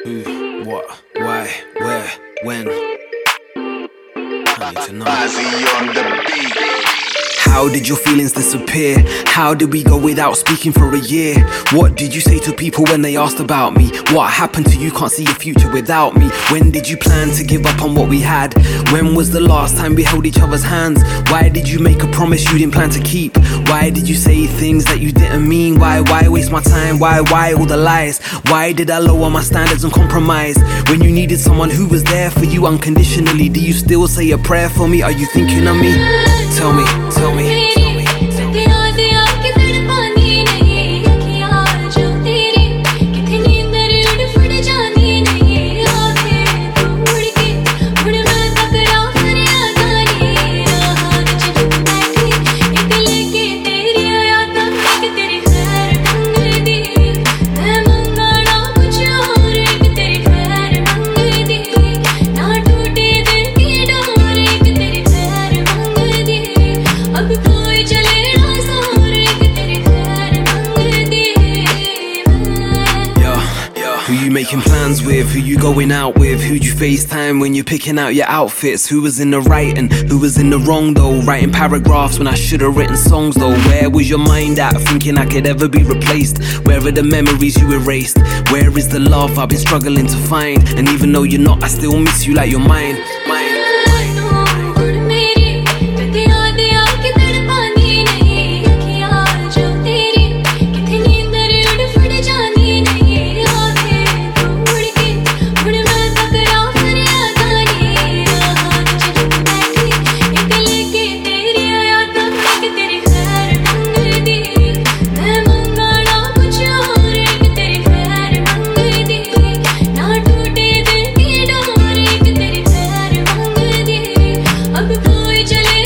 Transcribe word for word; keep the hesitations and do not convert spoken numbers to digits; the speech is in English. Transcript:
Who, what, why, where, when? I need to know. On the beat. How did your feelings disappear? How did we go without speaking for a year? What did you say to people when they asked about me? What happened to you? Can't see a future without me. When did you plan to give up on what we had? When was the last time we held each other's hands? Why did you make a promise you didn't plan to keep? Why did you say things that you didn't mean? Why, why waste my time? Why, why all the lies? Why did I lower my standards and compromise? When you needed someone who was there for you unconditionally, do you still say a prayer for me? Are you thinking of me? Tell me, tell me. Who you making plans with, who you going out with, who'd you FaceTime when you're picking out your outfits? Who was in the right and who was in the wrong though? Writing paragraphs when I should've written songs though. Where was your mind at, thinking I could ever be replaced? Where are the memories you erased? Where is the love I've been struggling to find? And even though you're not, I still miss you like you're mine, mine. अब कोई चले